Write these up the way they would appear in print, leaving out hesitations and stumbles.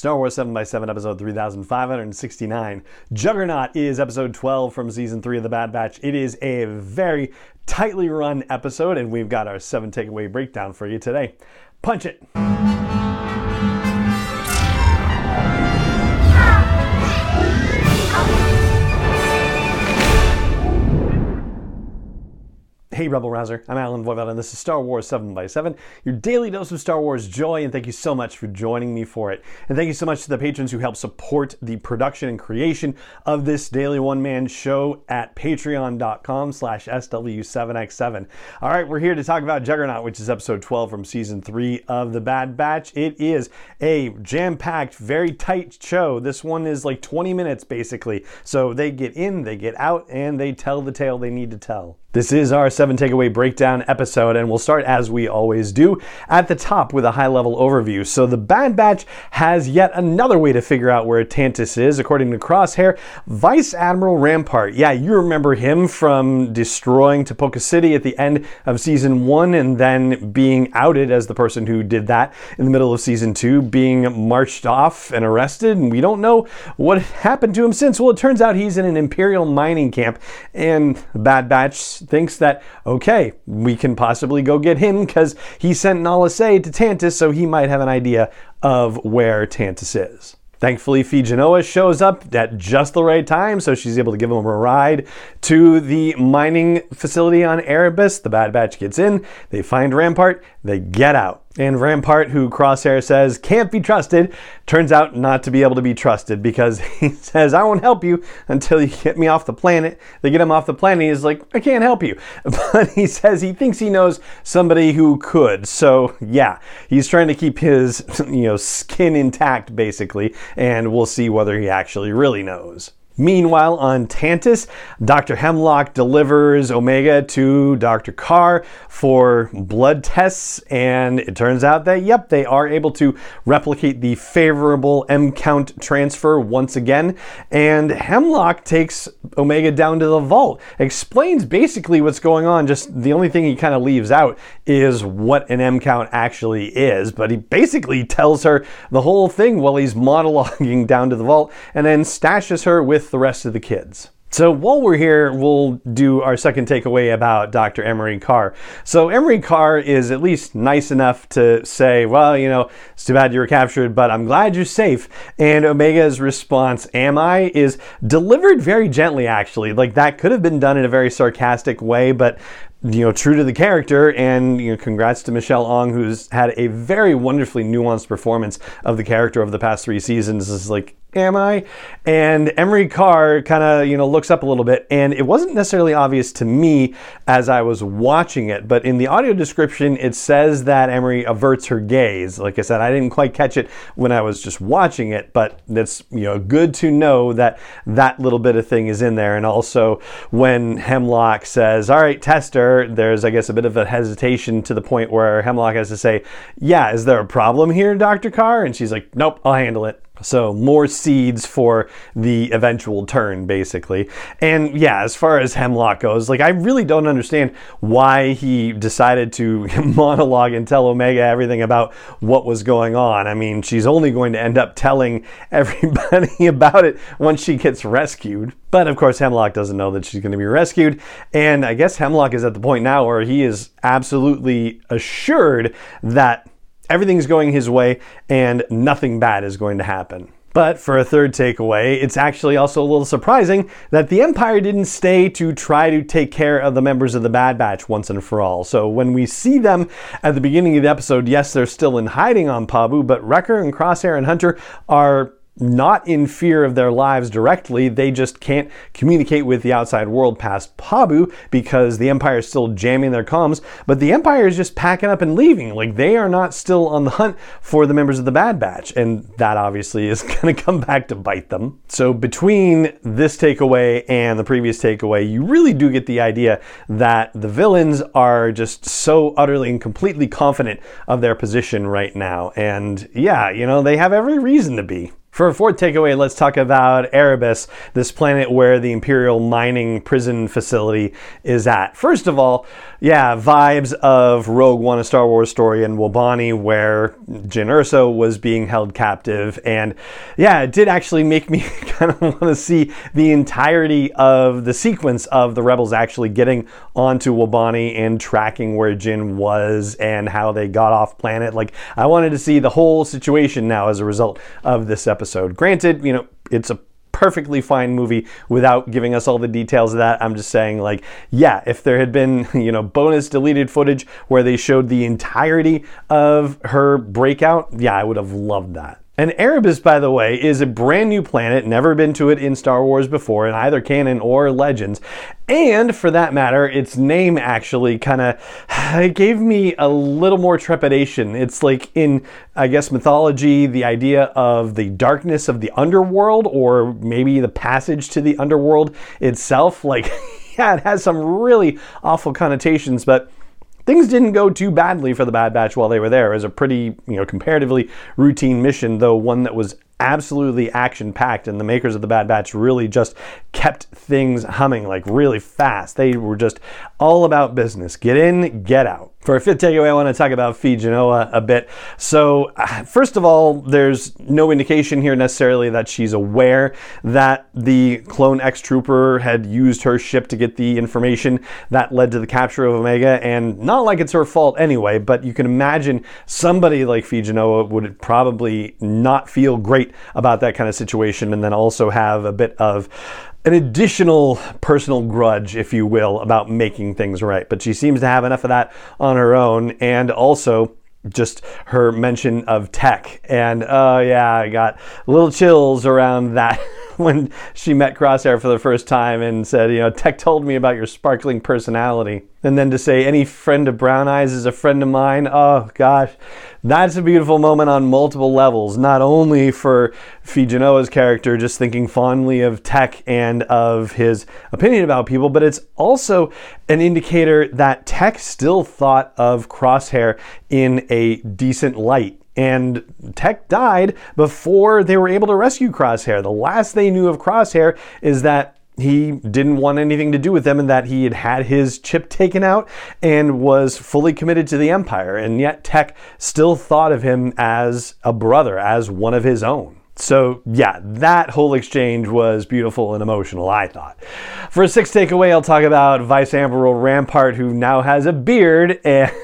Star Wars 7x7, episode 3569. Juggernaut is episode 12 from season 3 of The Bad Batch. It is a very tightly run episode, and we've got our 7 takeaway breakdown for you today. Punch it! Hey Rebel Rouser, I'm Alan Voivod, and this is Star Wars 7x7, your daily dose of Star Wars joy, and thank you so much for joining me for it. And thank you so much to the patrons who help support the production and creation of this daily one-man show at patreon.com/SW7x7. All right, we're here to talk about Juggernaut, which is episode 12 from season 3 of The Bad Batch. It is a jam-packed, very tight show. This one is like 20 minutes, basically. So they get in, they get out, and they tell the tale they need to tell. This is our 7 takeaway breakdown episode, and we'll start as we always do at the top with a high-level overview. So the Bad Batch has yet another way to figure out where Tantiss is. According to Crosshair, Vice Admiral Rampart. Yeah, you remember him from destroying Tipoca City at the end of season 1 and then being outed as the person who did that in the middle of season 2, being marched off and arrested, and we don't know what happened to him since. Well, it turns out he's in an Imperial mining camp, and the Bad Batch thinks that, okay, we can possibly go get him because he sent Nala Se to Tantiss, so he might have an idea of where Tantiss is. Thankfully, Phee Genoa shows up at just the right time, so she's able to give him a ride to the mining facility on Erebus. The Bad Batch gets in, they find Rampart, they get out. And Rampart, who Crosshair says can't be trusted, turns out not to be able to be trusted because he says, I won't help you until you get me off the planet. They get him off the planet, he's like, I can't help you. But he says he thinks he knows somebody who could. So yeah, he's trying to keep his skin intact, basically, and we'll see whether he actually really knows. Meanwhile, on Tantiss, Dr. Hemlock delivers Omega to Dr. Carr for blood tests, and it turns out that, yep, they are able to replicate the favorable M-count transfer once again, and Hemlock takes Omega down to the vault, explains basically what's going on, just the only thing he kind of leaves out is what an M-count actually is, but he basically tells her the whole thing while he's monologuing down to the vault, and then stashes her with the rest of the kids. So while we're here, we'll do our second takeaway about Dr. Emery Carr. So Emery Carr is at least nice enough to say, well, it's too bad you were captured, but I'm glad you're safe. And Omega's response, am I, is delivered very gently, actually. Like, that could have been done in a very sarcastic way, but true to the character, and congrats to Michelle Ong, who's had a very wonderfully nuanced performance of the character over the past 3 seasons. This is like, am I? And Emery Carr kind of, looks up a little bit, and it wasn't necessarily obvious to me as I was watching it, but in the audio description, it says that Emery averts her gaze. Like I said, I didn't quite catch it when I was just watching it, but it's, good to know that that little bit of thing is in there. And also when Hemlock says, all right, test her, there's, I guess, a bit of a hesitation to the point where Hemlock has to say, yeah, is there a problem here, Dr. Carr? And she's like, nope, I'll handle it. So more seeds for the eventual turn, basically. And yeah, as far as Hemlock goes, I really don't understand why he decided to monologue and tell Omega everything about what was going on. I mean, she's only going to end up telling everybody about it once she gets rescued. But of course, Hemlock doesn't know that she's going to be rescued. And I guess Hemlock is at the point now where he is absolutely assured that everything's going his way and nothing bad is going to happen. But for a third takeaway, it's actually also a little surprising that the Empire didn't stay to try to take care of the members of the Bad Batch once and for all. So when we see them at the beginning of the episode, yes, they're still in hiding on Pabu, but Wrecker and Crosshair and Hunter are not in fear of their lives directly. They just can't communicate with the outside world past Pabu because the Empire is still jamming their comms, but the Empire is just packing up and leaving. Like, they are not still on the hunt for the members of the Bad Batch, and that obviously is going to come back to bite them. So between this takeaway and the previous takeaway, you really do get the idea that the villains are just so utterly and completely confident of their position right now. And yeah, they have every reason to be. For our fourth takeaway, let's talk about Erebus, this planet where the Imperial mining prison facility is at. First of all, yeah, vibes of Rogue One, a Star Wars story, and Wobani, where Jyn Erso was being held captive. And yeah, it did actually make me kind of want to see the entirety of the sequence of the rebels actually getting onto Wobani and tracking where Jyn was and how they got off planet. Like, I wanted to see the whole situation now as a result of this episode. Granted, it's a perfectly fine movie without giving us all the details of that. I'm just saying, like, yeah, if there had been, bonus deleted footage where they showed the entirety of her breakout, yeah, I would have loved that. And Erebus, by the way, is a brand new planet, never been to it in Star Wars before, in either canon or Legends. And for that matter, its name actually it gave me a little more trepidation. It's like in, I guess, mythology, the idea of the darkness of the underworld, or maybe the passage to the underworld itself. Like, yeah, it has some really awful connotations, but things didn't go too badly for the Bad Batch while they were there. It was a pretty, comparatively routine mission, though one that was absolutely action-packed, and the makers of the Bad Batch really just kept things humming, like, really fast. They were just all about business. Get in, get out. For our fifth takeaway, I want to talk about Phee Genoa a bit. So, first of all, there's no indication here necessarily that she's aware that the clone X-Trooper had used her ship to get the information that led to the capture of Omega, and not like it's her fault anyway, but you can imagine somebody like Phee Genoa would probably not feel great about that kind of situation, and then also have a bit of an additional personal grudge, if you will, about making things right. But she seems to have enough of that on her own, and also just her mention of Tech. And yeah, I got little chills around that when she met Crosshair for the first time and said, Tech told me about your sparkling personality. And then to say, any friend of Brown Eyes is a friend of mine. Oh gosh, that's a beautiful moment on multiple levels. Not only for Phee Genoa's character, just thinking fondly of Tech and of his opinion about people, but it's also an indicator that Tech still thought of Crosshair in a decent light. And Tech died before they were able to rescue Crosshair. The last they knew of Crosshair is that he didn't want anything to do with them, and that he had had his chip taken out and was fully committed to the Empire. And yet Tech still thought of him as a brother, as one of his own. So yeah, that whole exchange was beautiful and emotional, I thought. For a sixth takeaway, I'll talk about Vice Admiral Rampart, who now has a beard,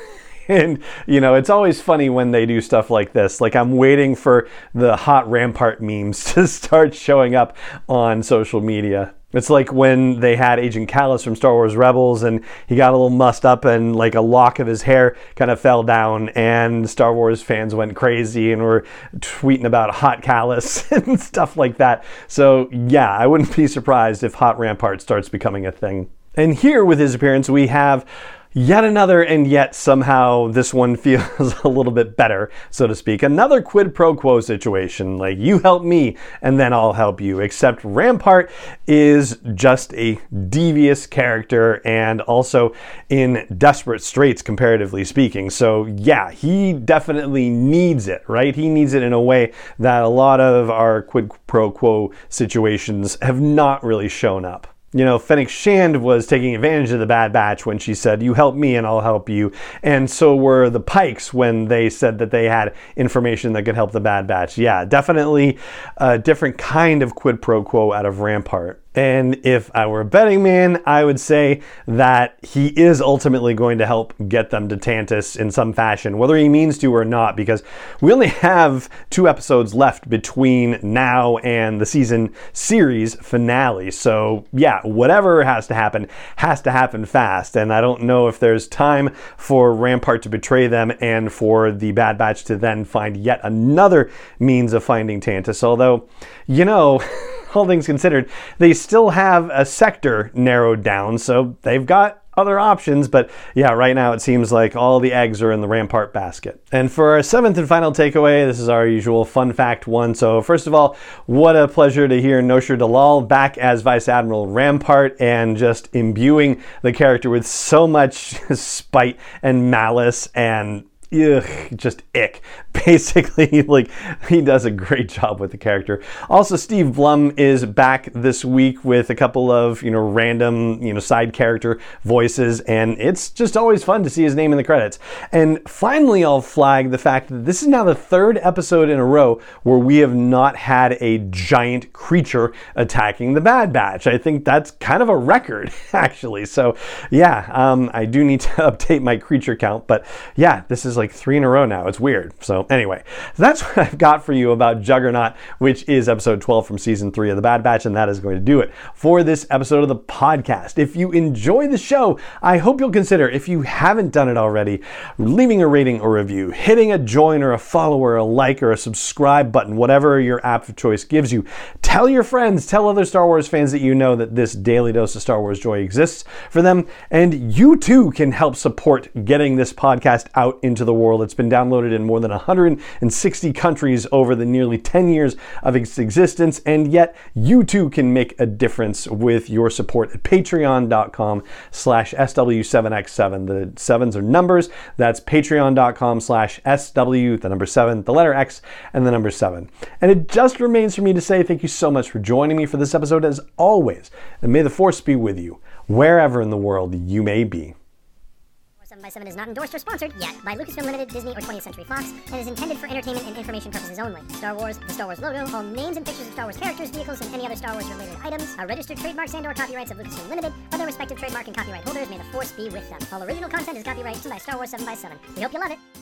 and it's always funny when they do stuff like this. Like, I'm waiting for the hot Rampart memes to start showing up on social media. It's like when they had Agent Kallus from Star Wars Rebels, and he got a little mussed up and like a lock of his hair kind of fell down, and Star Wars fans went crazy and were tweeting about hot Kallus and stuff like that. So yeah, I wouldn't be surprised if hot Rampart starts becoming a thing. And here with his appearance, we have yet another, and yet somehow this one feels a little bit better, so to speak. Another quid pro quo situation, like, you help me and then I'll help you. Except Rampart is just a devious character and also in desperate straits, comparatively speaking. So yeah, he definitely needs it, right? He needs it in a way that a lot of our quid pro quo situations have not really shown up. Fennec Shand was taking advantage of the Bad Batch when she said, you help me and I'll help you. And so were the Pikes when they said that they had information that could help the Bad Batch. Yeah, definitely a different kind of quid pro quo out of Rampart. And if I were a betting man, I would say that he is ultimately going to help get them to Tantus in some fashion, whether he means to or not, because we only have 2 episodes left between now and the season series finale. So yeah, whatever has to happen fast. And I don't know if there's time for Rampart to betray them and for the Bad Batch to then find yet another means of finding Tantus. Although, all things considered, they still have a sector narrowed down, so they've got other options. But yeah, right now it seems like all the eggs are in the Rampart basket. And for our 7th and final takeaway, this is our usual fun fact one. So first of all, what a pleasure to hear Nosher Dalal back as Vice Admiral Rampart and just imbuing the character with so much spite and malice and just ick. Basically, like, he does a great job with the character. Also, Steve Blum is back this week with a couple of, random, side character voices, and it's just always fun to see his name in the credits. And finally, I'll flag the fact that this is now the third episode in a row where we have not had a giant creature attacking the Bad Batch. I think that's kind of a record, actually. So, yeah, I do need to update my creature count, but yeah, this is like 3 in a row now. It's weird. So anyway, that's what I've got for you about Juggernaut, which is episode 12 from season 3 of The Bad Batch, and that is going to do it for this episode of the podcast. If you enjoy the show, I hope you'll consider, if you haven't done it already, leaving a rating or review, hitting a join or a follow or a like or a subscribe button, whatever your app of choice gives you. Tell your friends, tell other Star Wars fans that you know that this daily dose of Star Wars joy exists for them, and you too can help support getting this podcast out into the world. It's been downloaded in more than 160 countries over the nearly 10 years of its existence, and yet you too can make a difference with your support at patreon.com/SW7X7. The sevens are numbers. That's patreon.com/SW, the number 7, the letter X, and the number 7. And it just remains for me to say thank you so much for joining me for this episode as always, and may the Force be with you wherever in the world you may be. 7x7 is not endorsed or sponsored yet by Lucasfilm Limited, Disney, or 20th Century Fox, and is intended for entertainment and information purposes only. Star Wars, the Star Wars logo, all names and pictures of Star Wars characters, vehicles, and any other Star Wars-related items are registered trademarks and/or copyrights of Lucasfilm Limited, or their respective trademark and copyright holders. May the Force be with them. All original content is copyright by Star Wars 7x7. We hope you love it.